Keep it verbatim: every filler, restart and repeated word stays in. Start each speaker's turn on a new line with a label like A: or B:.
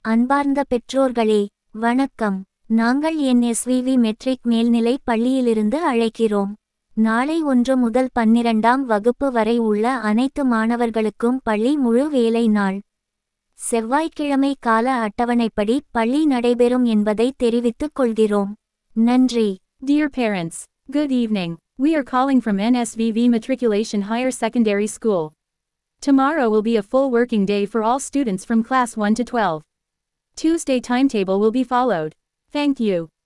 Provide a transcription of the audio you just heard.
A: அன்பார்ந்த பெற்றோர்களே, வணக்கம். நாங்கள் N S V V matric மேல்நிலைப் பள்ளியிலிருந்து அழைக்கிறோம். நாளை ஒன்று முதல் பன்னிரண்டாம் வகுப்பு வரை உள்ள அனைத்து மாணவர்களுக்கும் பள்ளி முழு வேலை நாள். செவ்வாய்க்கிழமை கால அட்டவணைப்படி பள்ளி நடைபெறும் என்பதை தெரிவித்துக் கொள்கிறோம். நன்றி.
B: Dear parents, good evening. We are calling from N S V V Matriculation Higher Secondary School. Tomorrow will be a full working day for all students from class one to twelve. Tuesday timetable will be followed. Thank you.